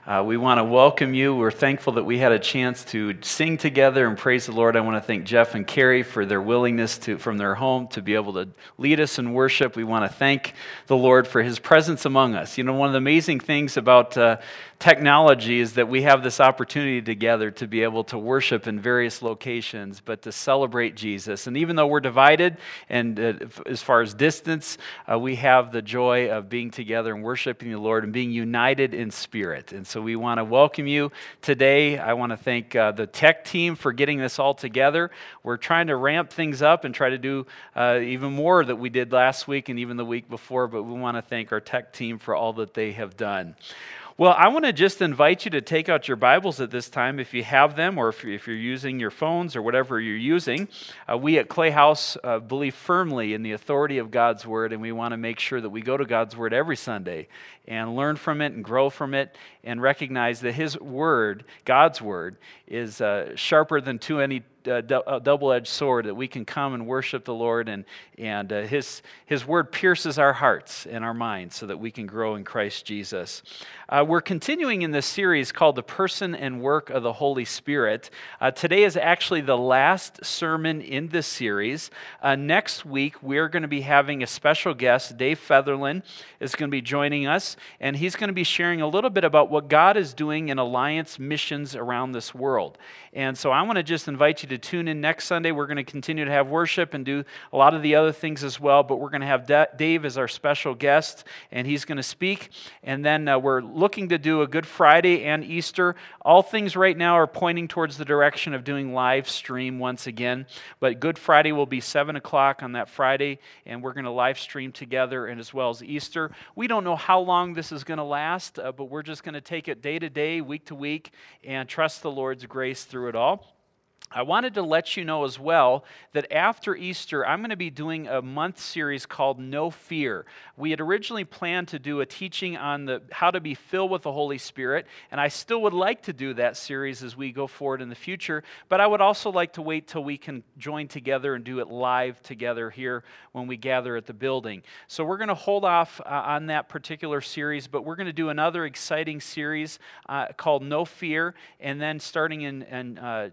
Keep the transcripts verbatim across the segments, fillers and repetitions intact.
Uh, we want to welcome you. We're thankful that we had a chance to sing together and praise the Lord. I want to thank Jeff and Carrie for their willingness to, from their home to be able to lead us in worship. We want to thank the Lord for His presence among us. You know, one of the amazing things about uh, technology is that we have this opportunity together to be able to worship in various locations, but to celebrate Jesus. And even though we're divided, and uh, as far as distance, uh, we have the joy of being together and worshiping the Lord and being united in spirit. And so we want to welcome you today. I want to thank uh, the tech team for getting this all together. We're trying to ramp things up and try to do uh, even more that we did last week and even the week before, but we want to thank our tech team for all that they have done. Well, I want to just invite you to take out your Bibles at this time if you have them, or if you're, if you're using your phones or whatever you're using. Uh, we at Clay House uh, believe firmly in the authority of God's Word, and we want to make sure that we go to God's Word every Sunday and learn from it and grow from it and recognize that His Word, God's Word, is uh, sharper than to any Uh, a double-edged sword, that we can come and worship the Lord, and and uh, His His Word pierces our hearts and our minds so that we can grow in Christ Jesus. Uh, we're continuing in this series called The Person and Work of the Holy Spirit. Uh, today is actually the last sermon in this series. Uh, next week, we're going to be having a special guest. Dave Featherland is going to be joining us, and he's going to be sharing a little bit about what God is doing in Alliance missions around this world. And so I want to just invite you to tune in next Sunday. We're going to continue to have worship and do a lot of the other things as well, but we're going to have Da- Dave as our special guest, and he's going to speak. And then uh, we're looking to do a Good Friday and Easter. All things right now are pointing towards the direction of doing live stream once again, but Good Friday will be seven o'clock on that Friday, and we're going to live stream together, and as well as Easter. We don't know how long this is going to last, uh, but we're just going to take it day to day, week to week, and trust the Lord's grace through it all. I wanted to let you know as well that after Easter, I'm going to be doing a month series called No Fear. We had originally planned to do a teaching on the how to be filled with the Holy Spirit, and I still would like to do that series as we go forward in the future, but I would also like to wait till we can join together and do it live together here when we gather at the building. So we're going to hold off uh, on that particular series, but we're going to do another exciting series uh, called No Fear, and then starting in, in uh,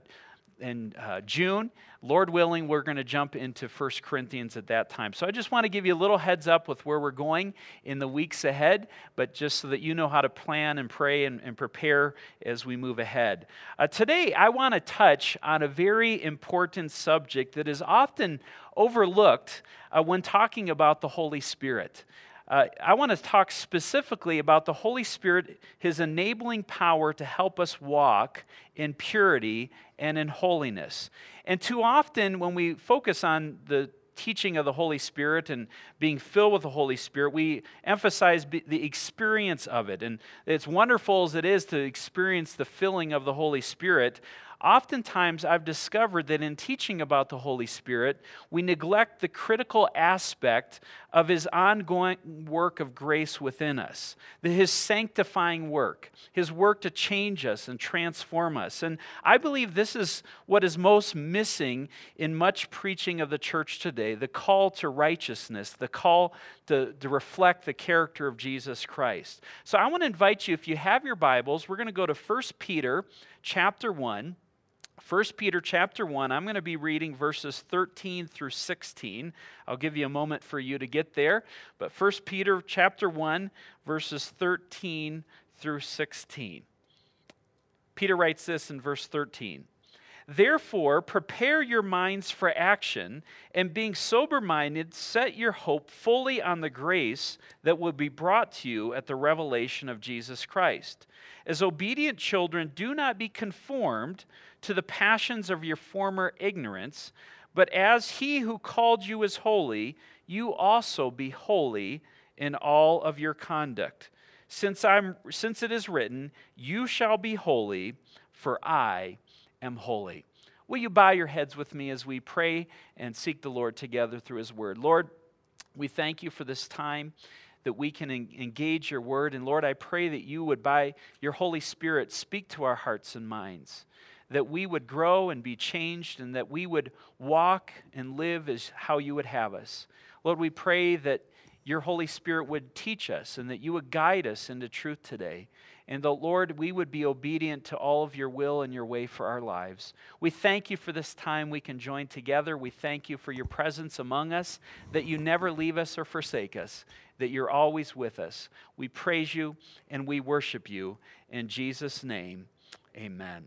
in uh, June, Lord willing, we're going to jump into First Corinthians at that time. So I just want to give you a little heads up with where we're going in the weeks ahead, but just so that you know how to plan and pray and, and prepare as we move ahead. Uh, today, I want to touch on a very important subject that is often overlooked uh, when talking about the Holy Spirit. Uh, I want to talk specifically about the Holy Spirit, His enabling power to help us walk in purity and in holiness. And too often when we focus on the teaching of the Holy Spirit and being filled with the Holy Spirit, we emphasize the experience of it. And it's wonderful as it is to experience the filling of the Holy Spirit. Oftentimes, I've discovered that in teaching about the Holy Spirit, we neglect the critical aspect of His ongoing work of grace within us, His sanctifying work, His work to change us and transform us. And I believe this is what is most missing in much preaching of the church today, the call to righteousness, the call to, to reflect the character of Jesus Christ. So I want to invite you, if you have your Bibles, we're going to go to First Peter chapter one. First Peter chapter one, I'm going to be reading verses thirteen through sixteen. I'll give you a moment for you to get there. But First Peter chapter one, verses thirteen through sixteen. Peter writes this in verse thirteen. Therefore, prepare your minds for action, and being sober-minded, set your hope fully on the grace that will be brought to you at the revelation of Jesus Christ. As obedient children, do not be conformed to the passions of your former ignorance, but as He who called you is holy, you also be holy in all of your conduct. Since I'm, since it is written, you shall be holy, for I am holy. Will you bow your heads with me as we pray and seek the Lord together through His Word? Lord, we thank You for this time that we can en- engage Your Word. And Lord, I pray that You would, by Your Holy Spirit, speak to our hearts and minds, that we would grow and be changed, and that we would walk and live as how You would have us. Lord, we pray that Your Holy Spirit would teach us and that You would guide us into truth today. and that, Lord, we would be obedient to all of your will and your way for our lives. We thank you for this time we can join together. We thank you for your presence among us, that you never leave us or forsake us, that you're always with us. We praise you and we worship you. In Jesus' name, amen.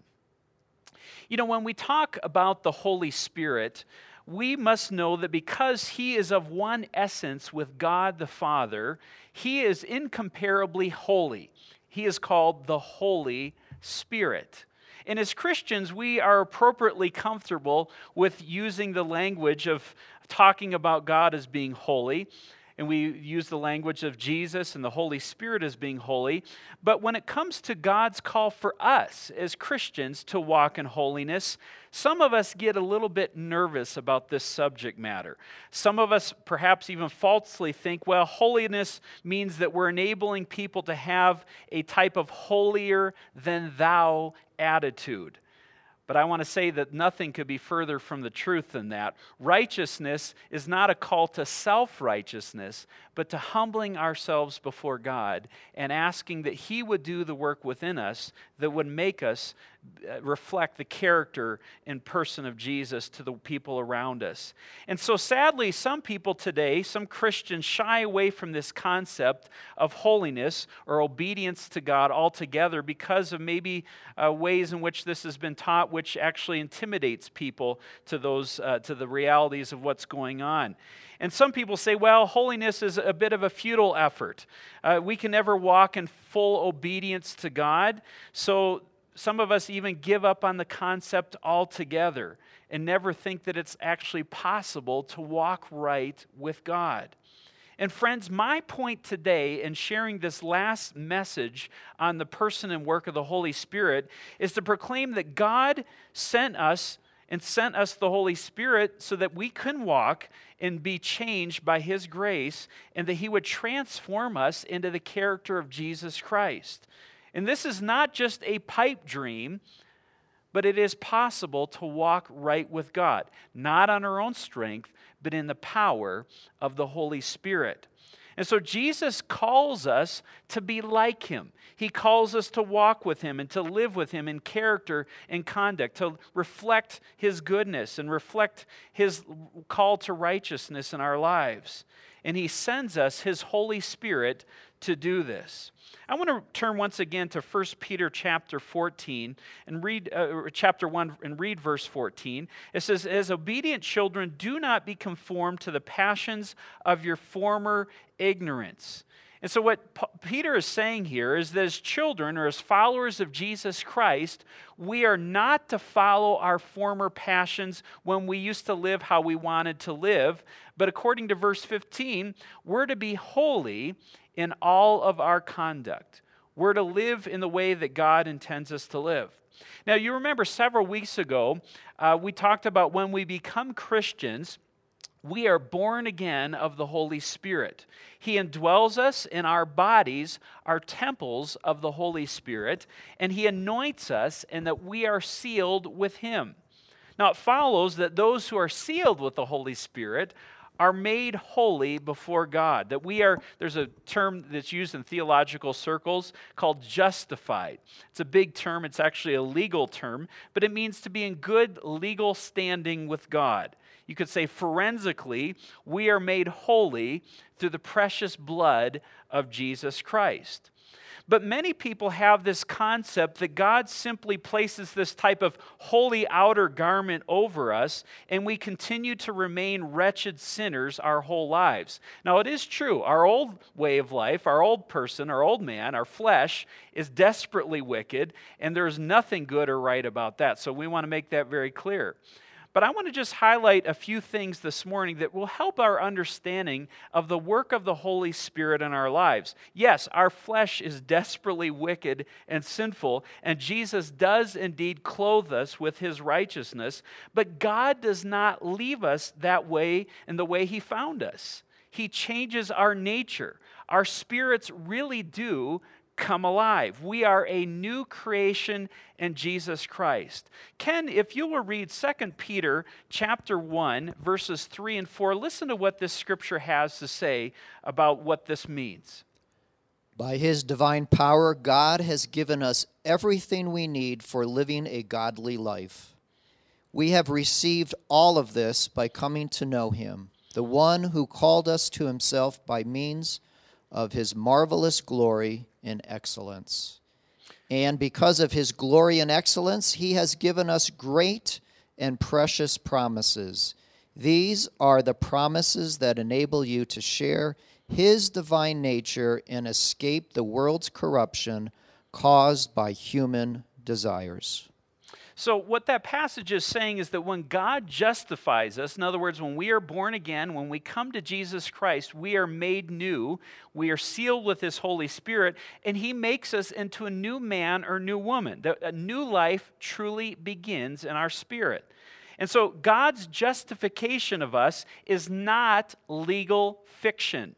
You know, when we talk about the Holy Spirit, we must know that because he is of one essence with God the Father, he is incomparably holy. He is called the Holy Spirit. And as Christians, we are appropriately comfortable with using the language of talking about God as being holy. And we use the language of Jesus and the Holy Spirit as being holy. But when it comes to God's call for us as Christians to walk in holiness, some of us get a little bit nervous about this subject matter. Some of us perhaps even falsely think, well, holiness means that we're enabling people to have a type of holier than thou attitude. But I want to say that nothing could be further from the truth than that. Righteousness is not a call to self-righteousness, but to humbling ourselves before God and asking that he would do the work within us that would make us reflect the character and person of Jesus to the people around us. And so sadly, some people today, some Christians, shy away from this concept of holiness or obedience to God altogether because of maybe uh, ways in which this has been taught, which actually intimidates people to those uh, to the realities of what's going on. And some people say, well, holiness is a bit of a futile effort. Uh, we can never walk in full obedience to God, so some of us even give up on the concept altogether and never think that it's actually possible to walk right with God. And friends, my point today in sharing this last message on the person and work of the Holy Spirit is to proclaim that God sent us and sent us the Holy Spirit so that we can walk and be changed by his grace, and that he would transform us into the character of Jesus Christ. And this is not just a pipe dream, but it is possible to walk right with God, not on our own strength, but in the power of the Holy Spirit. And so Jesus calls us to be like him. He calls us to walk with him and to live with him in character and conduct, to reflect his goodness and reflect his call to righteousness in our lives. And he sends us his Holy Spirit to do this. I want to turn once again to First Peter chapter fourteen and read uh, chapter one and read verse fourteen. It says, "As obedient children, do not be conformed to the passions of your former ignorance." And so what P- Peter is saying here is that as children or as followers of Jesus Christ, we are not to follow our former passions when we used to live how we wanted to live, but according to verse fifteen, we're to be holy in all of our conduct. We're to live in the way that God intends us to live. Now, you remember several weeks ago, uh, we talked about when we become Christians, we are born again of the Holy Spirit. He indwells us, in our bodies are temples of the Holy Spirit, and he anoints us, and that we are sealed with him. Now, it follows that those who are sealed with the Holy Spirit are made holy before God. That we are, there's a term that's used in theological circles called justified. It's a big term, it's actually a legal term, but it means to be in good legal standing with God. You could say forensically, we are made holy through the precious blood of Jesus Christ. But many people have this concept that God simply places this type of holy outer garment over us, and we continue to remain wretched sinners our whole lives. Now, it is true, our old way of life, our old person, our old man, our flesh is desperately wicked, and there's nothing good or right about that. So we want to make that very clear. But I want to just highlight a few things this morning that will help our understanding of the work of the Holy Spirit in our lives. Yes, our flesh is desperately wicked and sinful, and Jesus does indeed clothe us with his righteousness, but God does not leave us that way in the way he found us. He changes our nature. Our spirits really do come alive. We are a new creation in Jesus Christ. Ken, if you will read Second Peter chapter one, verses three and four, listen to what this scripture has to say about what this means. By his divine power, God has given us everything we need for living a godly life. We have received all of this by coming to know him, the one who called us to himself by means of his marvelous glory and excellence. And because of his glory and excellence, he has given us great and precious promises. These are the promises that enable you to share his divine nature and escape the world's corruption caused by human desires. So what that passage is saying is that when God justifies us, in other words, when we are born again, when we come to Jesus Christ, we are made new, we are sealed with his Holy Spirit, and he makes us into a new man or new woman. A new life truly begins in our spirit. And so God's justification of us is not legal fiction.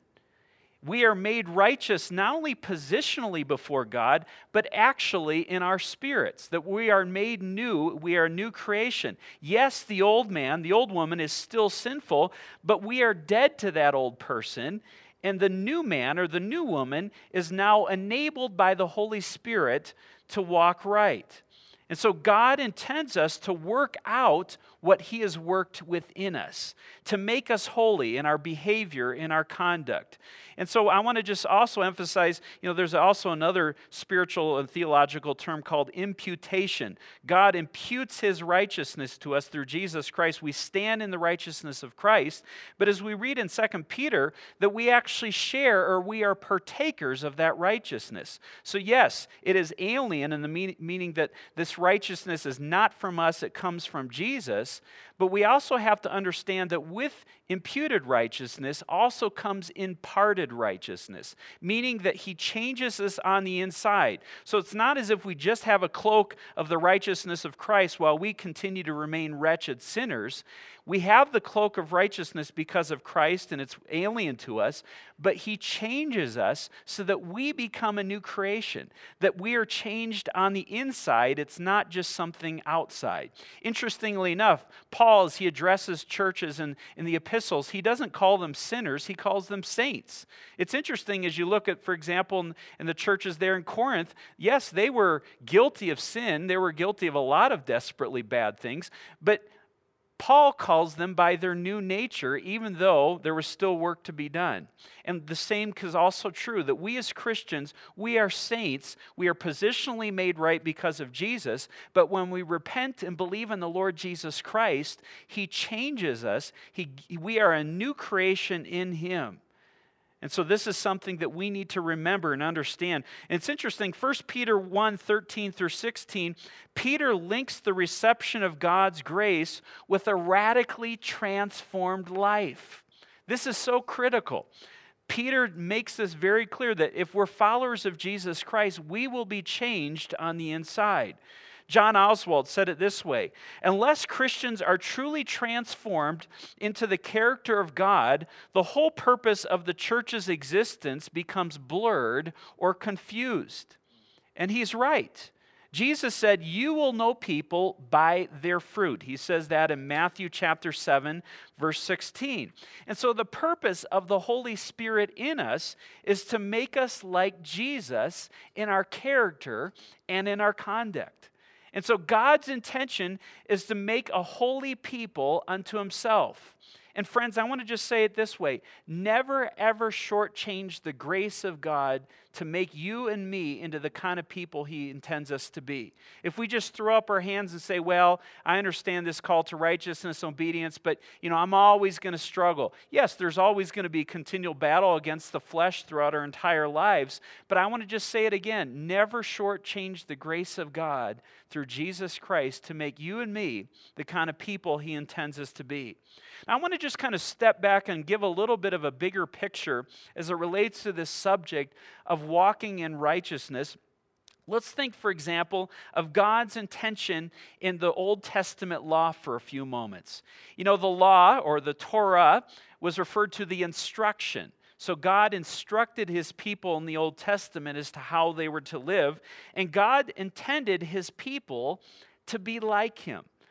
We are made righteous not only positionally before God, but actually in our spirits, that we are made new, we are a new creation. Yes, the old man, the old woman is still sinful, but we are dead to that old person, and the new man or the new woman is now enabled by the Holy Spirit to walk right. And so God intends us to work out what he has worked within us, to make us holy in our behavior, in our conduct. And so I want to just also emphasize, you know, there's also another spiritual and theological term called imputation. God imputes his righteousness to us through Jesus Christ. We stand in the righteousness of Christ. But as we read in Second Peter, that we actually share or we are partakers of that righteousness. So yes, it is alien in the mean, meaning that this righteousness is not from us, it comes from Jesus. But we also have to understand that with imputed righteousness also comes imparted righteousness, meaning that he changes us on the inside. So it's not as if we just have a cloak of the righteousness of Christ while we continue to remain wretched sinners. We have the cloak of righteousness because of Christ, and it's alien to us, but he changes us so that we become a new creation, that we are changed on the inside. It's not just something outside. Interestingly enough, Paul, as he addresses churches in, in the epistles, he doesn't call them sinners, he calls them saints. It's interesting as you look at, for example, in, in the churches there in Corinth, yes, they were guilty of sin, they were guilty of a lot of desperately bad things, but Paul calls them by their new nature, even though there was still work to be done. And the same is also true, that we as Christians, we are saints, we are positionally made right because of Jesus, but when we repent and believe in the Lord Jesus Christ, he changes us. He, we are a new creation in him. And so this is something that we need to remember and understand. And it's interesting, First Peter one, thirteen through sixteen, Peter links the reception of God's grace with a radically transformed life. This is so critical. Peter makes this very clear that if we're followers of Jesus Christ, we will be changed on the inside. John Oswald said it this way: unless Christians are truly transformed into the character of God, the whole purpose of the church's existence becomes blurred or confused. And he's right. Jesus said, you will know people by their fruit. He says that in Matthew chapter seven, verse sixteen. And so the purpose of the Holy Spirit in us is to make us like Jesus in our character and in our conduct. And so God's intention is to make a holy people unto himself. And friends, I want to just say it this way: never ever shortchange the grace of God to make you and me into the kind of people he intends us to be. If we just throw up our hands and say, well, I understand this call to righteousness, obedience, but you know, I'm always going to struggle. Yes, there's always going to be continual battle against the flesh throughout our entire lives, but I want to just say it again: never shortchange the grace of God through Jesus Christ to make you and me the kind of people he intends us to be. Now, I want to just kind of step back and give a little bit of a bigger picture as it relates to this subject of walking in righteousness. Let's think, for example, of God's intention in the Old Testament law for a few moments. You know, the law, or the Torah, was referred to the instruction. So God instructed his people in the Old Testament as to how they were to live, and God intended his people to be like him.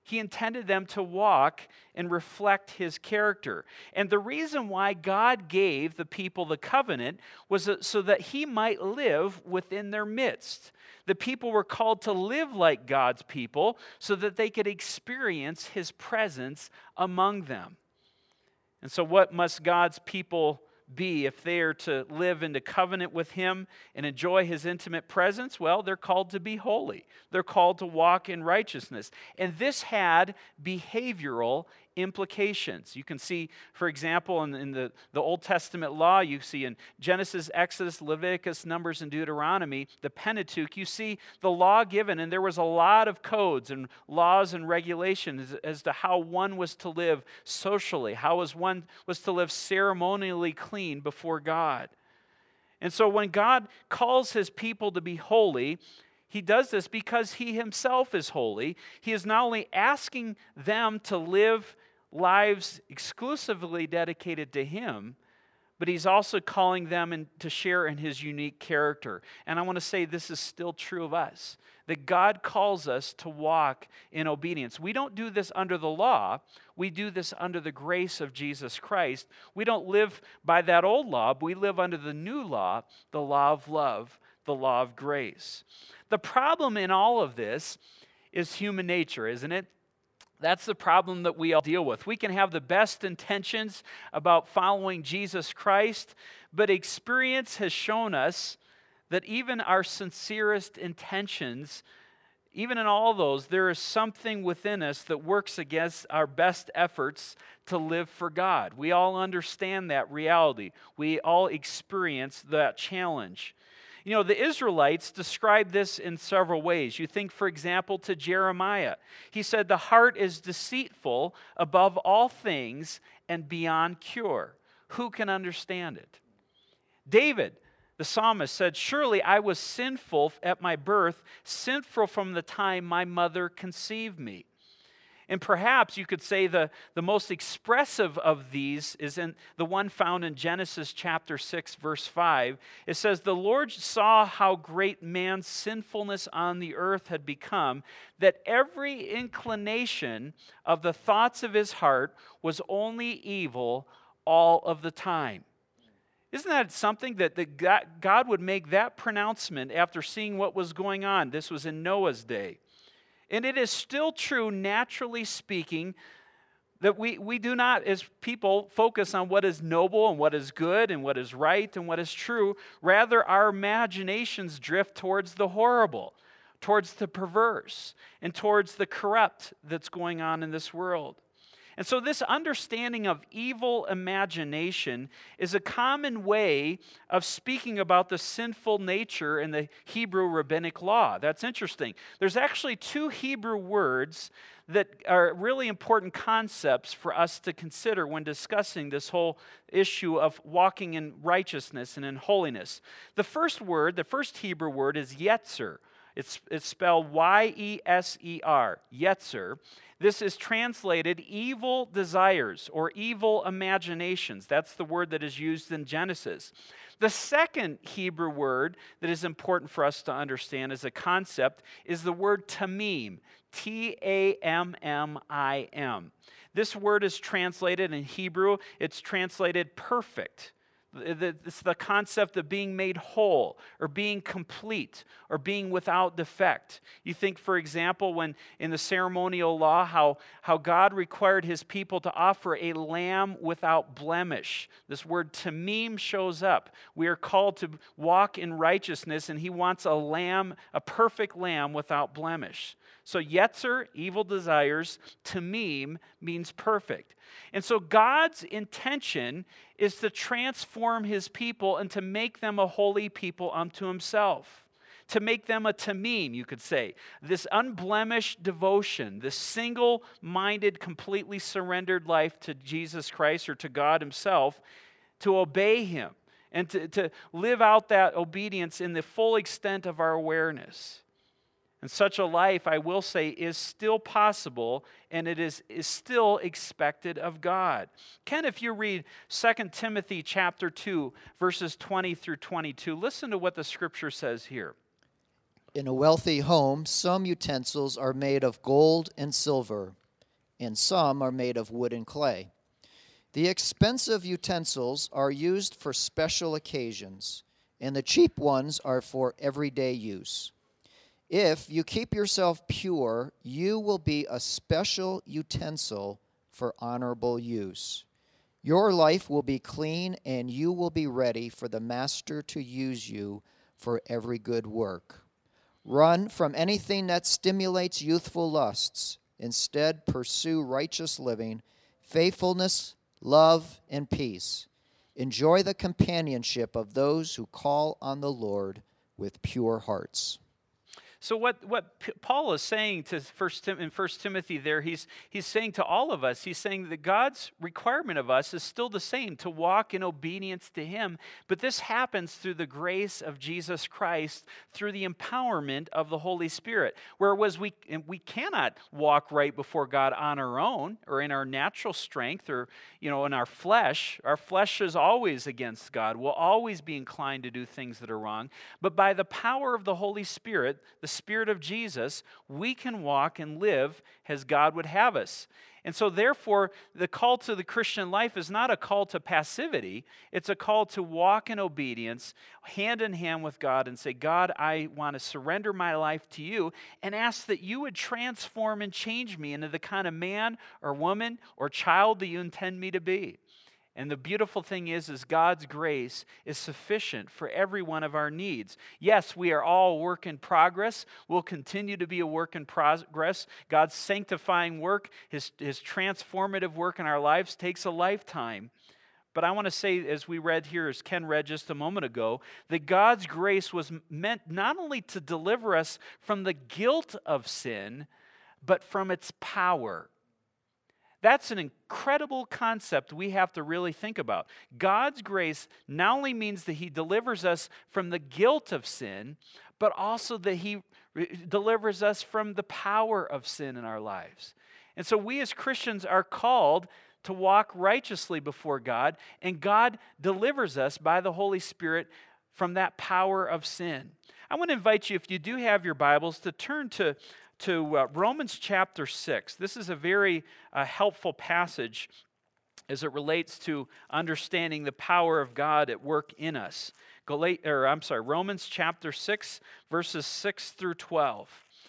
He intended them to walk and reflect his character. And the reason why God gave the people the covenant was so that he might live within their midst. The people were called to live like God's people so that they could experience his presence among them. And so what must God's people be if they are to live into covenant with him and enjoy his intimate presence? Well, they're called to be holy. They're called to walk in righteousness. And this had behavioral implications. You can see, for example, in, in the, the Old Testament law, you see in Genesis, Exodus, Leviticus, Numbers, and Deuteronomy, the Pentateuch, you see the law given, and there was a lot of codes and laws and regulations as to how one was to live socially, how was one was to live ceremonially clean before God. And so when God calls his people to be holy, he does this because he himself is holy. He is not only asking them to live lives exclusively dedicated to him, but he's also calling them in, to share in his unique character. And I want to say this is still true of us, that God calls us to walk in obedience. We don't do this under the law. We do this under the grace of Jesus Christ. We don't live by that old law, but we live under the new law, the law of love, the law of grace. The problem in all of this is human nature, isn't it? That's the problem that we all deal with. We can have the best intentions about following Jesus Christ, but experience has shown us that even our sincerest intentions, even in all those, there is something within us that works against our best efforts to live for God. We all understand that reality. We all experience that challenge. You know, the Israelites describe this in several ways. You think, for example, to Jeremiah. He said, "The heart is deceitful above all things and beyond cure. Who can understand it?" David, the psalmist, said, "Surely I was sinful at my birth, sinful from the time my mother conceived me." And perhaps you could say the, the most expressive of these is in the one found in Genesis chapter six, verse five. It says, "The Lord saw how great man's sinfulness on the earth had become, that every inclination of the thoughts of his heart was only evil all of the time." Isn't that something that the God, God would make that pronouncement after seeing what was going on? This was in Noah's day. And it is still true, naturally speaking, that we, we do not, as people, focus on what is noble and what is good and what is right and what is true. Rather, our imaginations drift towards the horrible, towards the perverse, and towards the corrupt that's going on in this world. And so this understanding of evil imagination is a common way of speaking about the sinful nature in the Hebrew rabbinic law. That's interesting. There's actually two Hebrew words that are really important concepts for us to consider when discussing this whole issue of walking in righteousness and in holiness. The first word, the first Hebrew word is yetzer. It's, it's spelled Y E S E R, yetzer. This is translated evil desires or evil imaginations. That's the word that is used in Genesis. The second Hebrew word that is important for us to understand as a concept is the word tamim, T A M M I M. This word is translated in Hebrew, it's translated perfect. It's the concept of being made whole or being complete or being without defect. You think, for example, when in the ceremonial law, how, how God required his people to offer a lamb without blemish. This word tamim shows up. We are called to walk in righteousness, and he wants a lamb, a perfect lamb without blemish. So yetzer, evil desires, tamim means perfect. And so God's intention is to transform his people and to make them a holy people unto himself. To make them a tamim, you could say. This unblemished devotion, this single-minded, completely surrendered life to Jesus Christ or to God himself, to obey him and to, to live out that obedience in the full extent of our awareness. And such a life, I will say, is still possible, and it is, is still expected of God. Ken, if you read Second Timothy chapter two, verses twenty through twenty-two, listen to what the scripture says here. In a wealthy home, some utensils are made of gold and silver, and some are made of wood and clay. The expensive utensils are used for special occasions, and the cheap ones are for everyday use. If you keep yourself pure, you will be a special utensil for honorable use. Your life will be clean, and you will be ready for the Master to use you for every good work. Run from anything that stimulates youthful lusts. Instead, pursue righteous living, faithfulness, love, and peace. Enjoy the companionship of those who call on the Lord with pure hearts. So what, what P- Paul is saying to First Tim, in First Timothy there, he's, he's saying to all of us, he's saying that God's requirement of us is still the same, to walk in obedience to him. But this happens through the grace of Jesus Christ, through the empowerment of the Holy Spirit. Whereas we, we cannot walk right before God on our own or in our natural strength or, you know, in our flesh. Our flesh is always against God. We'll always be inclined to do things that are wrong. But by the power of the Holy Spirit, the Spirit of Jesus, we can walk and live as God would have us. And so therefore, the call to the Christian life is not a call to passivity. It's a call to walk in obedience, hand in hand with God, and say, God, I want to surrender my life to you, and ask that you would transform and change me into the kind of man or woman or child that you intend me to be. And the beautiful thing is, is God's grace is sufficient for every one of our needs. Yes, we are all work in progress. We'll continue to be a work in progress. God's sanctifying work, his, his transformative work in our lives takes a lifetime. But I want to say, as we read here, as Ken read just a moment ago, that God's grace was meant not only to deliver us from the guilt of sin, but from its power. That's an incredible concept we have to really think about. God's grace not only means that he delivers us from the guilt of sin, but also that he re- delivers us from the power of sin in our lives. And so we as Christians are called to walk righteously before God, and God delivers us by the Holy Spirit from that power of sin. I want to invite you, if you do have your Bibles, to turn to to uh, Romans chapter six. This is a very uh, helpful passage as it relates to understanding the power of God at work in us. Gal- or I'm sorry, Romans chapter six, verses six through twelve.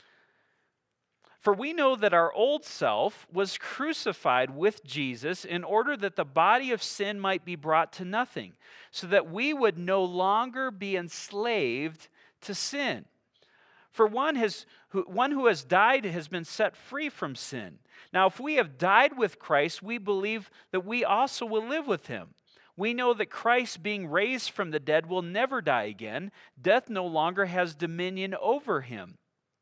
For we know that our old self was crucified with Jesus in order that the body of sin might be brought to nothing, so that we would no longer be enslaved to sin. For one, has, who, one who has died has been set free from sin. Now, if we have died with Christ, we believe that we also will live with him. We know that Christ, being raised from the dead, will never die again. Death no longer has dominion over him.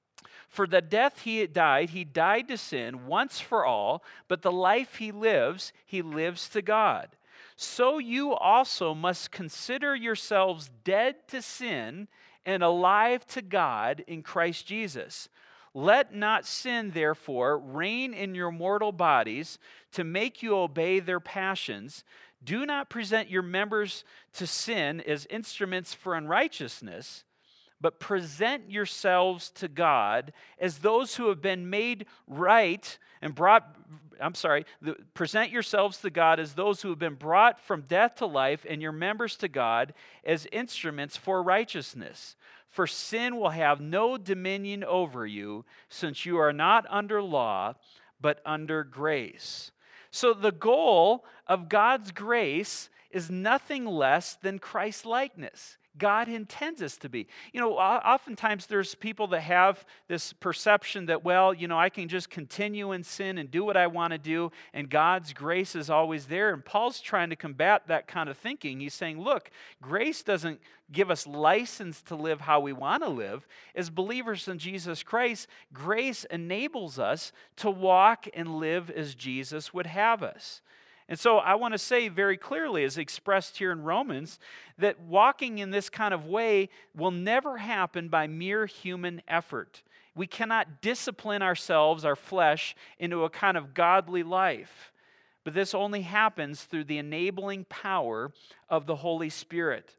For the death he died, he died to sin once for all, but the life he lives, he lives to God. So you also must consider yourselves dead to sin and alive to God in Christ Jesus. Let not sin, therefore, reign in your mortal bodies to make you obey their passions. Do not present your members to sin as instruments for unrighteousness, but present yourselves to God as those who have been made right and brought, I'm sorry, the, present yourselves to God as those who have been brought from death to life, and your members to God as instruments for righteousness. For sin will have no dominion over you, since you are not under law, but under grace. So the goal of God's grace is nothing less than Christ-likeness. God intends us to be. You know, oftentimes there's people that have this perception that, well, you know, I can just continue in sin and do what I want to do, and God's grace is always there. And Paul's trying to combat that kind of thinking. He's saying, look, grace doesn't give us license to live how we want to live. As believers in Jesus Christ, grace enables us to walk and live as Jesus would have us. And so I want to say very clearly, as expressed here in Romans, that walking in this kind of way will never happen by mere human effort. We cannot discipline ourselves, our flesh, into a kind of godly life. But this only happens through the enabling power of the Holy Spirit.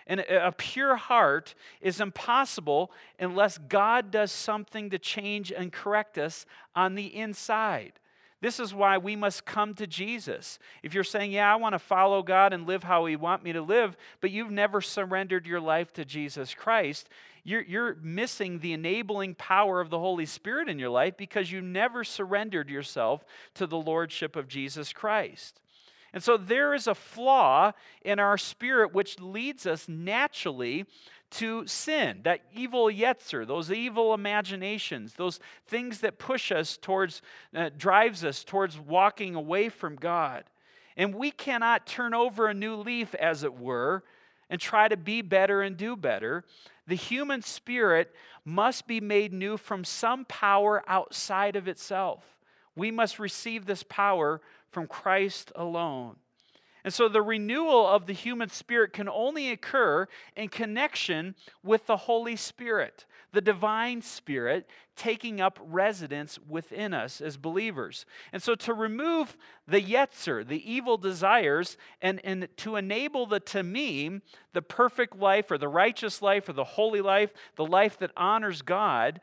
And a pure heart is impossible unless God does something to change and correct us on the inside. This is why we must come to Jesus. If you're saying, yeah, I want to follow God and live how He wants me to live, but you've never surrendered your life to Jesus Christ, you're, you're missing the enabling power of the Holy Spirit in your life because you never surrendered yourself to the Lordship of Jesus Christ. And so there is a flaw in our spirit which leads us naturally to sin, that evil yetzer, those evil imaginations, those things that push us towards, uh, drives us towards walking away from God. And we cannot turn over a new leaf, as it were, and try to be better and do better. The human spirit must be made new from some power outside of itself. We must receive this power from Christ alone. And so the renewal of the human spirit can only occur in connection with the Holy Spirit, the divine Spirit taking up residence within us as believers. And so to remove the yetzer, the evil desires, and, and to enable the tamim, the perfect life or the righteous life or the holy life, the life that honors God,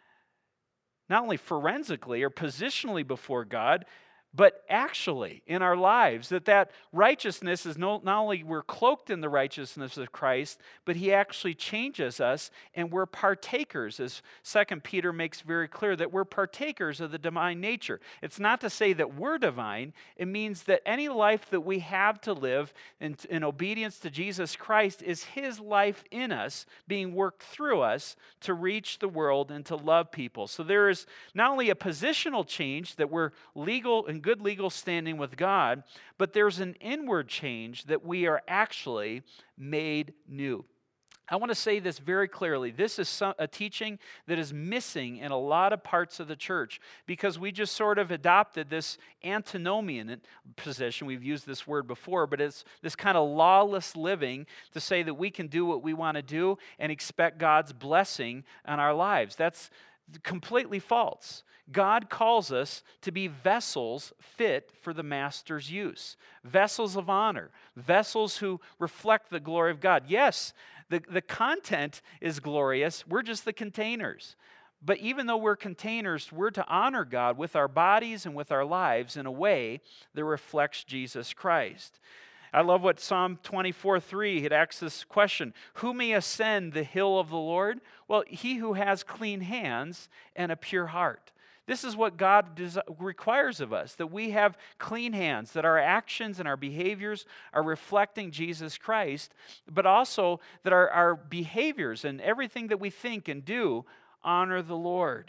not only forensically or positionally before God, but actually in our lives, that that righteousness is no, not only we're cloaked in the righteousness of Christ, but He actually changes us and we're partakers, as Second Peter makes very clear, that we're partakers of the divine nature. It's not to say that we're divine. It means that any life that we have to live in, in obedience to Jesus Christ is His life in us, being worked through us to reach the world and to love people. So there is not only a positional change that we're legal and good legal standing with God, but there's an inward change that we are actually made new. I want to say this very clearly. This is some, a teaching that is missing in a lot of parts of the church because we just sort of adopted this antinomian position. We've used this word before, but it's this kind of lawless living to say that we can do what we want to do and expect God's blessing on our lives. That's completely false. God calls us to be vessels fit for the Master's use, vessels of honor, vessels who reflect the glory of God. Yes, the, the content is glorious. We're just the containers. But even though we're containers, we're to honor God with our bodies and with our lives in a way that reflects Jesus Christ. I love what Psalm twenty-four three, it asks this question, who may ascend the hill of the Lord? Well, he who has clean hands and a pure heart. This is what God des- requires of us, that we have clean hands, that our actions and our behaviors are reflecting Jesus Christ, but also that our, our behaviors and everything that we think and do honor the Lord.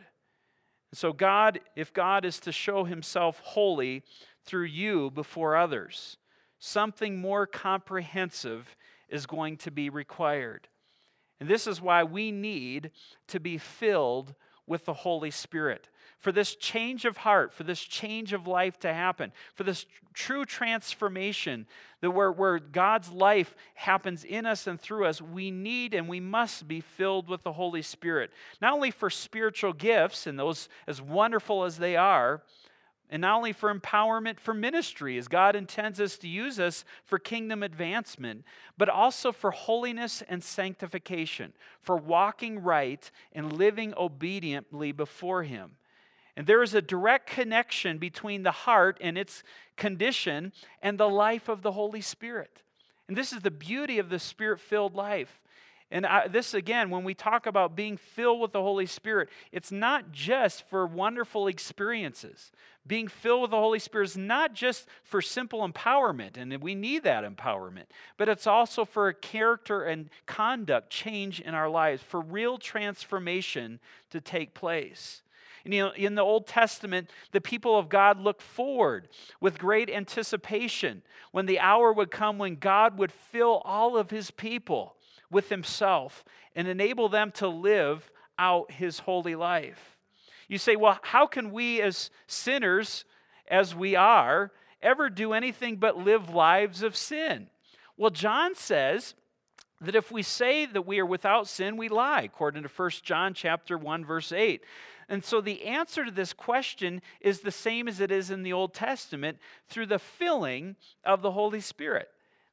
So God, if God is to show Himself holy through you before others, something more comprehensive is going to be required. And this is why we need to be filled with the Holy Spirit. For this change of heart, for this change of life to happen, for this true transformation, that where, where God's life happens in us and through us, we need and we must be filled with the Holy Spirit. Not only for spiritual gifts, and those as wonderful as they are, and not only for empowerment for ministry, as God intends us to use us for kingdom advancement, but also for holiness and sanctification, for walking right and living obediently before Him. And there is a direct connection between the heart and its condition and the life of the Holy Spirit. And this is the beauty of the Spirit-filled life. And I, this, again, when we talk about being filled with the Holy Spirit, it's not just for wonderful experiences. Being filled with the Holy Spirit is not just for simple empowerment, and we need that empowerment, but it's also for a character and conduct change in our lives, for real transformation to take place. And, you know, in the Old Testament, the people of God looked forward with great anticipation when the hour would come when God would fill all of His people with Himself and enable them to live out His holy life. You say, well, how can we as sinners, as we are, ever do anything but live lives of sin? Well, John says that if we say that we are without sin, we lie, according to First John chapter one, verse eight. And so the answer to this question is the same as it is in the Old Testament, through the filling of the Holy Spirit.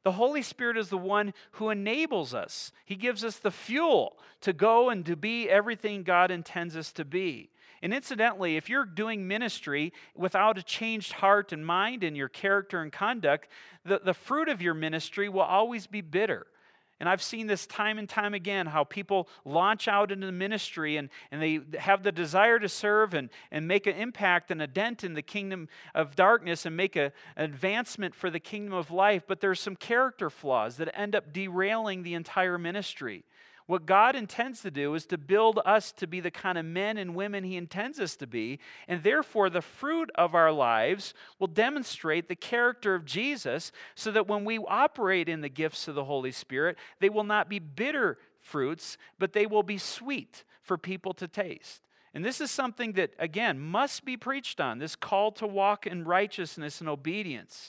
The Holy Spirit is the one who enables us. He gives us the fuel to go and to be everything God intends us to be. And incidentally, if you're doing ministry without a changed heart and mind in your character and conduct, the, the fruit of your ministry will always be bitter. And I've seen this time and time again, how people launch out into the ministry and, and they have the desire to serve and, and make an impact and a dent in the kingdom of darkness and make a, an advancement for the kingdom of life, but there's some character flaws that end up derailing the entire ministry. What God intends to do is to build us to be the kind of men and women He intends us to be, and therefore the fruit of our lives will demonstrate the character of Jesus, so that when we operate in the gifts of the Holy Spirit, they will not be bitter fruits, but they will be sweet for people to taste. And this is something that, again, must be preached on, this call to walk in righteousness and obedience.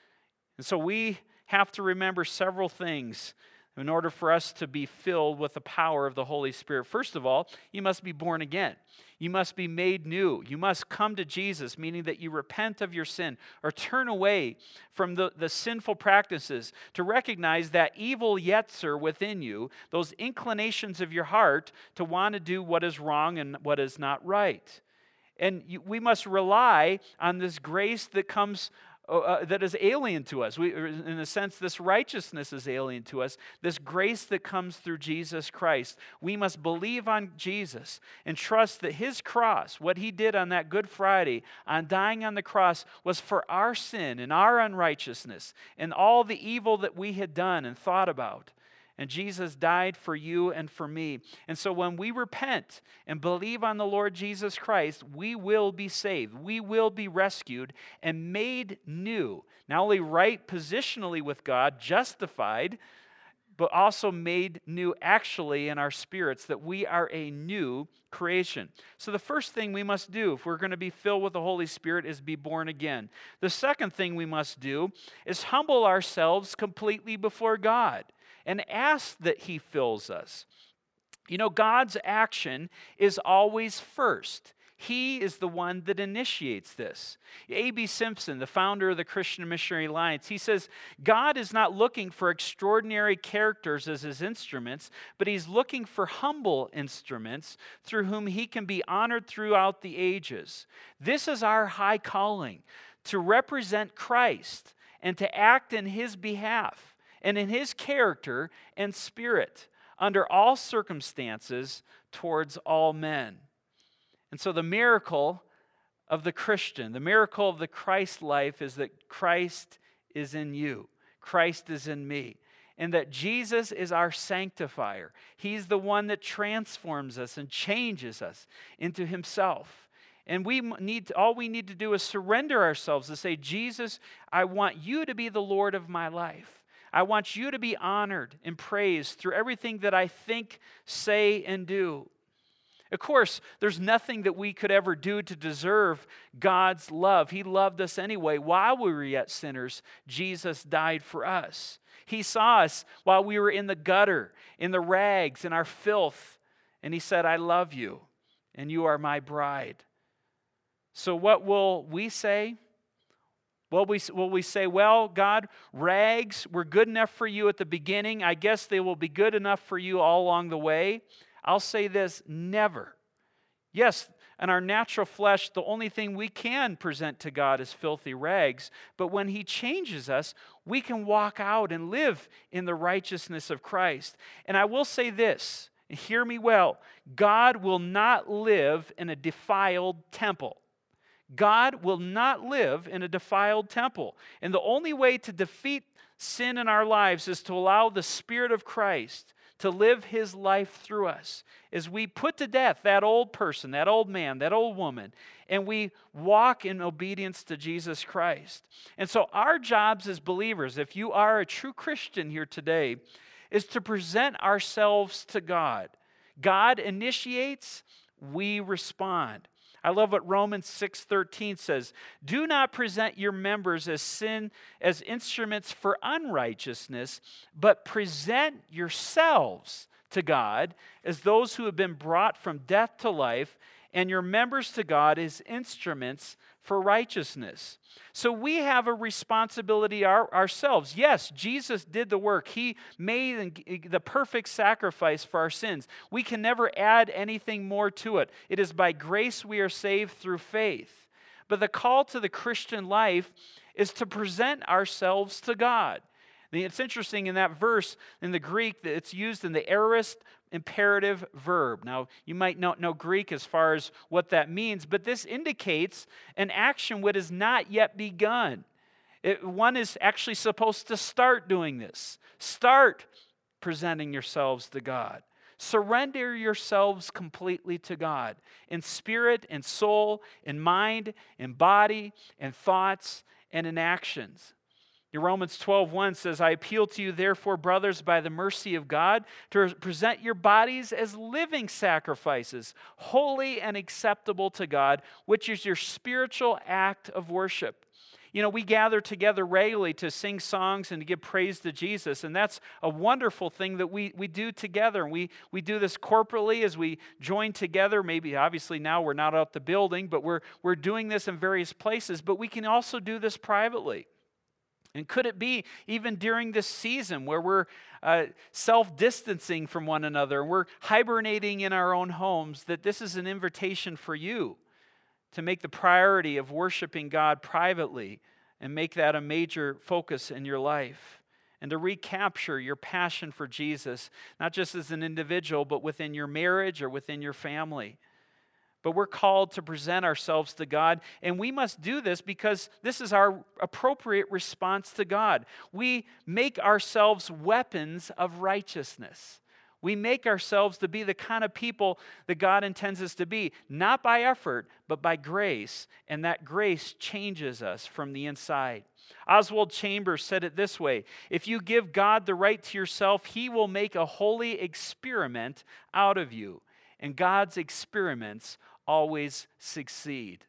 And so we have to remember several things in order for us to be filled with the power of the Holy Spirit. First of all, you must be born again. You must be made new. You must come to Jesus, meaning that you repent of your sin or turn away from the, the sinful practices, to recognize that evil yetzer within you, those inclinations of your heart to want to do what is wrong and what is not right. And you, we must rely on this grace that comes Uh, that is alien to us. We, in a sense, this righteousness is alien to us, this grace that comes through Jesus Christ. We must believe on Jesus and trust that His cross, what He did on that Good Friday, on dying on the cross, was for our sin and our unrighteousness and all the evil that we had done and thought about. And Jesus died for you and for me. And so when we repent and believe on the Lord Jesus Christ, we will be saved. We will be rescued and made new. Not only right positionally with God, justified, but also made new actually in our spirits, that we are a new creation. So the first thing we must do if we're going to be filled with the Holy Spirit is be born again. The second thing we must do is humble ourselves completely before God and ask that He fills us. You know, God's action is always first. He is the one that initiates this. A B Simpson, the founder of the Christian Missionary Alliance, he says, God is not looking for extraordinary characters as His instruments, but He's looking for humble instruments through whom He can be honored throughout the ages. This is our high calling, to represent Christ and to act in His behalf and in His character and spirit under all circumstances towards all men. And so the miracle of the Christian, the miracle of the Christ life, is that Christ is in you. Christ is in me. And that Jesus is our sanctifier. He's the one that transforms us and changes us into Himself. And we need to, all we need to do is surrender ourselves to say, Jesus, I want You to be the Lord of my life. I want You to be honored and praised through everything that I think, say, and do. Of course, there's nothing that we could ever do to deserve God's love. He loved us anyway. While we were yet sinners, Jesus died for us. He saw us while we were in the gutter, in the rags, in our filth, and He said, I love you, and you are my bride. So what will we say? Will we, will we say, well, God, rags were good enough for You at the beginning. I guess they will be good enough for You all along the way. I'll say this, never. Yes, in our natural flesh, the only thing we can present to God is filthy rags. But when He changes us, we can walk out and live in the righteousness of Christ. And I will say this, and hear me well, God will not live in a defiled temple. God will not live in a defiled temple. And the only way to defeat sin in our lives is to allow the Spirit of Christ to live His life through us as we put to death that old person, that old man, that old woman, and we walk in obedience to Jesus Christ. And so our jobs as believers, if you are a true Christian here today, is to present ourselves to God. God initiates, we respond. I love what Romans six thirteen says. Do not present your members as sin, as instruments for unrighteousness, but present yourselves to God as those who have been brought from death to life, and your members to God as instruments for righteousness. So we have a responsibility our, ourselves. Yes, Jesus did the work. He made the perfect sacrifice for our sins. We can never add anything more to it. It is by grace we are saved through faith. But the call to the Christian life is to present ourselves to God. It's interesting in that verse, in the Greek, that it's used in the aorist imperative verb. Now, you might not know Greek as far as what that means, but this indicates an action which has not yet begun. It, one is actually supposed to start doing this. Start presenting yourselves to God. Surrender yourselves completely to God in spirit and soul, in mind, in body, in thoughts, and in actions. Romans twelve one says, I appeal to you, therefore, brothers, by the mercy of God, to present your bodies as living sacrifices, holy and acceptable to God, which is your spiritual act of worship. You know, we gather together regularly to sing songs and to give praise to Jesus, and that's a wonderful thing that we, we do together. And we, we do this corporately as we join together. Maybe, obviously, now we're not out the building, but we're, we're doing this in various places. But we can also do this privately. And could it be even during this season where we're uh, self-distancing from one another, and we're hibernating in our own homes, that this is an invitation for you to make the priority of worshiping God privately and make that a major focus in your life, and to recapture your passion for Jesus, not just as an individual, but within your marriage or within your family. But we're called to present ourselves to God, and we must do this because this is our appropriate response to God. We make ourselves weapons of righteousness. We make ourselves to be the kind of people that God intends us to be, not by effort, but by grace, and that grace changes us from the inside. Oswald Chambers said it this way: if you give God the right to yourself, He will make a holy experiment out of you. And God's experiments always succeed.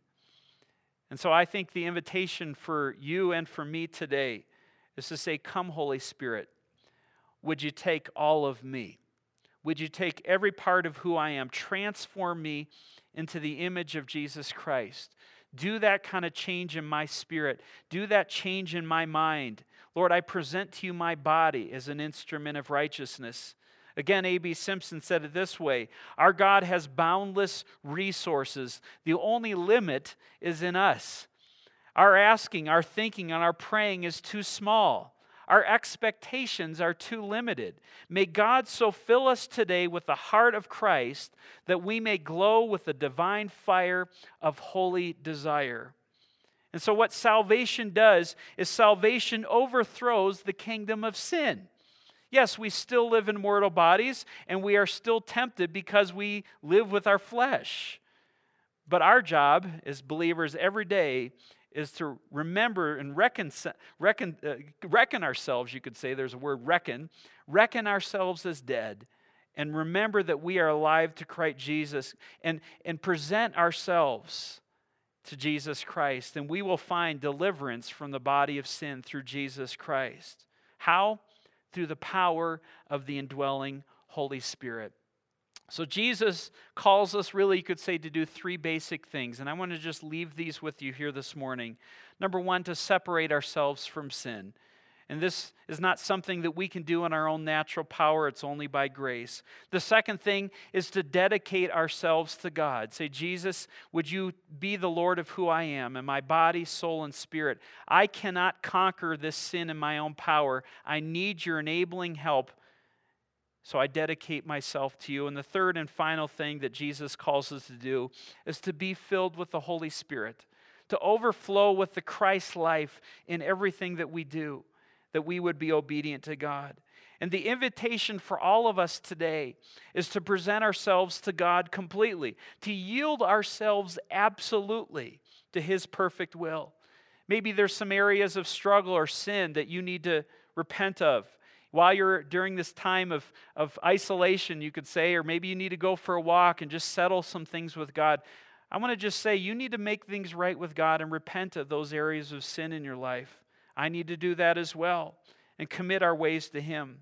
And so I think the invitation for you and for me today is to say, come, Holy Spirit, would you take all of me? Would you take every part of who I am, transform me into the image of Jesus Christ? Do that kind of change in my spirit. Do that change in my mind. Lord, I present to you my body as an instrument of righteousness. Again, A B Simpson said it this way: our God has boundless resources. The only limit is in us. Our asking, our thinking, and our praying is too small. Our expectations are too limited. May God so fill us today with the heart of Christ that we may glow with the divine fire of holy desire. And so what salvation does is salvation overthrows the kingdom of sin. Yes, we still live in mortal bodies, and we are still tempted because we live with our flesh. But our job as believers every day is to remember and reckon, reckon, uh, reckon ourselves, you could say, there's a word reckon, reckon ourselves as dead, and remember that we are alive to Christ Jesus, and, and present ourselves to Jesus Christ, and we will find deliverance from the body of sin through Jesus Christ. How? Through the power of the indwelling Holy Spirit. So Jesus calls us, really, you could say, to do three basic things. And I want to just leave these with you here this morning. Number one, to separate ourselves from sin. And this is not something that we can do in our own natural power. It's only by grace. The second thing is to dedicate ourselves to God. Say, Jesus, would you be the Lord of who I am, in my body, soul, and spirit? I cannot conquer this sin in my own power. I need your enabling help. So I dedicate myself to you. And the third and final thing that Jesus calls us to do is to be filled with the Holy Spirit, to overflow with the Christ life in everything that we do, that we would be obedient to God. And the invitation for all of us today is to present ourselves to God completely, to yield ourselves absolutely to His perfect will. Maybe there's some areas of struggle or sin that you need to repent of. While you're during this time of, of isolation, you could say, or maybe you need to go for a walk and just settle some things with God. I want to just say, you need to make things right with God and repent of those areas of sin in your life. I need to do that as well and commit our ways to Him.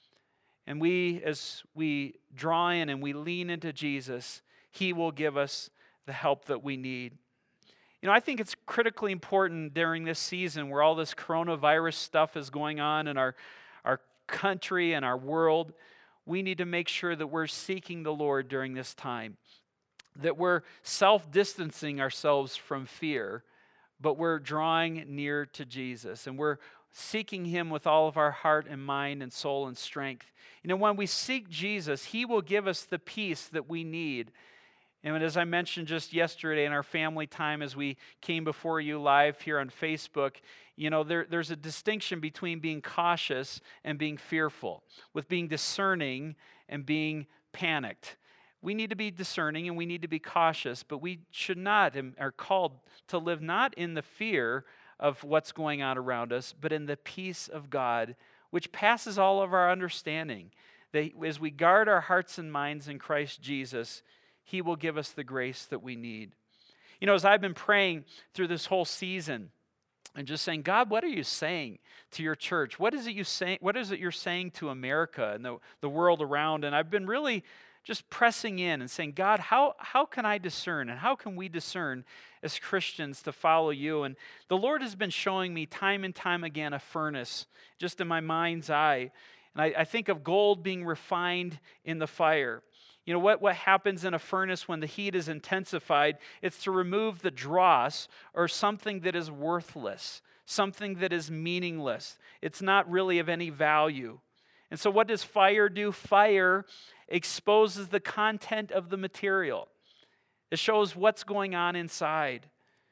And we, as we draw in and we lean into Jesus, He will give us the help that we need. You know, I think it's critically important during this season where all this coronavirus stuff is going on in our, our country and our world. We need to make sure that we're seeking the Lord during this time, that we're self-distancing ourselves from fear, but we're drawing near to Jesus, and we're seeking Him with all of our heart and mind and soul and strength. You know, when we seek Jesus, He will give us the peace that we need. And as I mentioned just yesterday in our family time as we came before you live here on Facebook, you know, there, there's a distinction between being cautious and being fearful, with being discerning and being panicked. We need to be discerning and we need to be cautious, but we should not and are called to live not in the fear of what's going on around us, but in the peace of God, which passes all of our understanding. That as we guard our hearts and minds in Christ Jesus, He will give us the grace that we need. You know, as I've been praying through this whole season and just saying, God, what are you saying to your church? What is it you say, what is it you're saying to America and the, the world around? And I've been really just pressing in and saying, God, how, how can I discern and how can we discern as Christians to follow you? And the Lord has been showing me time and time again a furnace just in my mind's eye. And I, I think of gold being refined in the fire. You know, what, what happens in a furnace when the heat is intensified? It's to remove the dross or something that is worthless, something that is meaningless. It's not really of any value. And so what does fire do? Fire exposes the content of the material. It shows what's going on inside.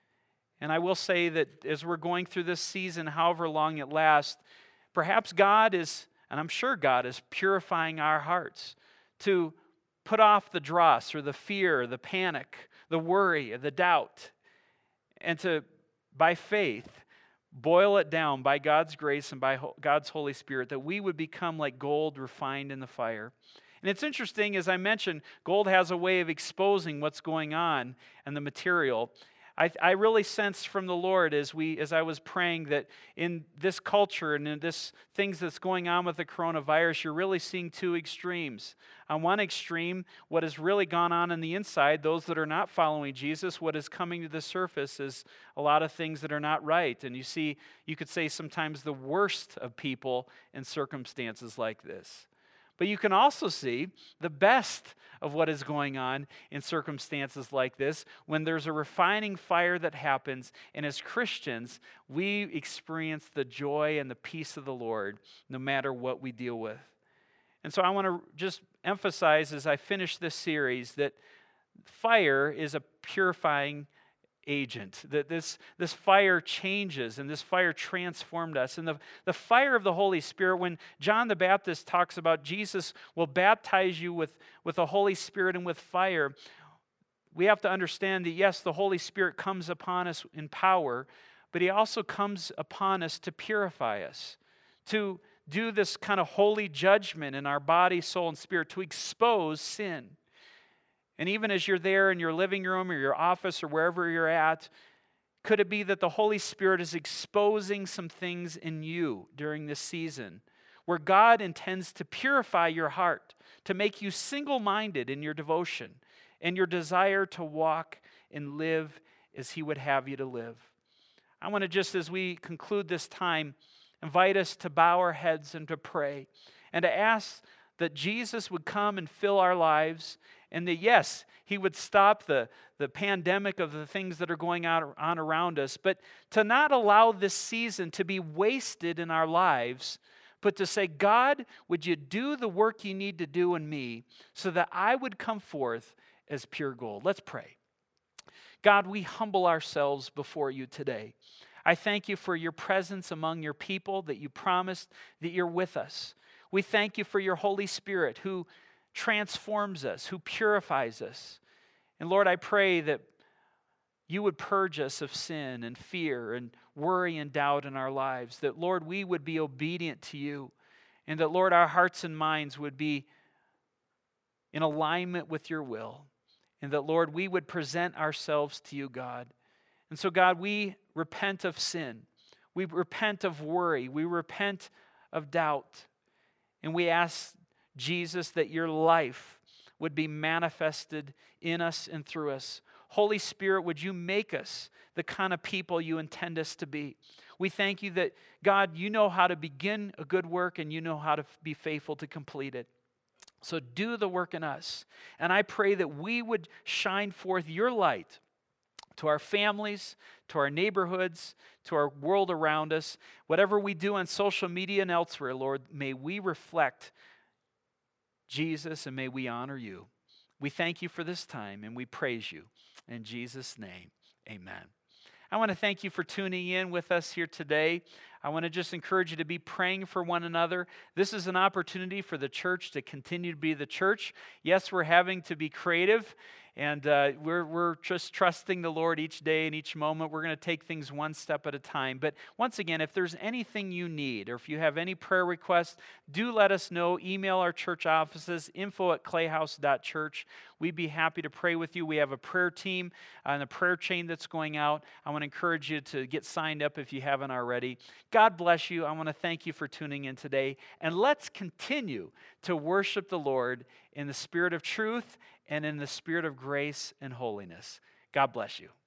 And I will say that as we're going through this season, however long it lasts, perhaps God is, and I'm sure God is purifying our hearts to put off the dross or the fear, the panic, the worry, the doubt, and to, by faith, boil it down by God's grace and by God's Holy Spirit, that we would become like gold refined in the fire. And it's interesting, as I mentioned, gold has a way of exposing what's going on in the material. I, I really sensed from the Lord as we, as I was praying, that in this culture and in this things that's going on with the coronavirus, you're really seeing two extremes. On one extreme, what has really gone on in the inside, those that are not following Jesus, what is coming to the surface is a lot of things that are not right. And you see, you could say sometimes the worst of people in circumstances like this. But you can also see the best of what is going on in circumstances like this when there's a refining fire that happens, and as Christians, we experience the joy and the peace of the Lord no matter what we deal with. And so I want to just emphasize as I finish this series that fire is a purifying agent, that this, this fire changes and this fire transformed us. And the, the fire of the Holy Spirit, when John the Baptist talks about Jesus will baptize you with, with the Holy Spirit and with fire, we have to understand that yes, the Holy Spirit comes upon us in power, but He also comes upon us to purify us, to do this kind of holy judgment in our body, soul, and spirit, to expose sin. And even as you're there in your living room or your office or wherever you're at, could it be that the Holy Spirit is exposing some things in you during this season where God intends to purify your heart, to make you single-minded in your devotion and your desire to walk and live as He would have you to live? I want to just, as we conclude this time, invite us to bow our heads and to pray and to ask that Jesus would come and fill our lives, and that, yes, He would stop the, the pandemic of the things that are going on, on around us, but to not allow this season to be wasted in our lives, but to say, God, would you do the work you need to do in me so that I would come forth as pure gold? Let's pray. God, we humble ourselves before you today. I thank you for your presence among your people, that you promised that you're with us. We thank you for your Holy Spirit who transforms us, who purifies us. And Lord, I pray that you would purge us of sin and fear and worry and doubt in our lives, that, Lord, we would be obedient to you, and that, Lord, our hearts and minds would be in alignment with your will, and that, Lord, we would present ourselves to you, God. And so, God, we repent of sin. We repent of worry. We repent of doubt. And we ask, Jesus, that your life would be manifested in us and through us. Holy Spirit, would you make us the kind of people you intend us to be? We thank you that, God, you know how to begin a good work and you know how to be faithful to complete it. So do the work in us. And I pray that we would shine forth your light to our families, to our neighborhoods, to our world around us. Whatever we do on social media and elsewhere, Lord, may we reflect Jesus and may we honor you. We thank you for this time and we praise you. In Jesus' name, amen. I want to thank you for tuning in with us here today. I want to just encourage you to be praying for one another. This is an opportunity for the church to continue to be the church. Yes, we're having to be creative, and uh, we're, we're just trusting the Lord each day and each moment. We're going to take things one step at a time. But once again, if there's anything you need, or if you have any prayer requests, do let us know. Email our church offices, info at clayhouse dot church. We'd be happy to pray with you. We have a prayer team and a prayer chain that's going out. I want to encourage you to get signed up if you haven't already. God bless you. I want to thank you for tuning in today. And let's continue to worship the Lord in the spirit of truth and in the spirit of grace and holiness. God bless you.